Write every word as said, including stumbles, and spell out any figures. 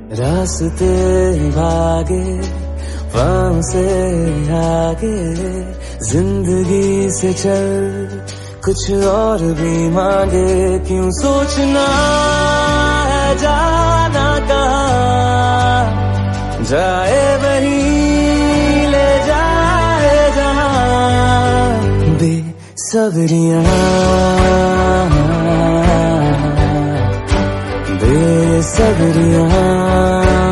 रास्ते भागे वहां से आगे, जिंदगी से चल कुछ और भी मांगे। क्यों सोचना है जाना कहाँ, जाए वही ले जाए जहाँ। बेसब्रियाँ बेसब्रियाँ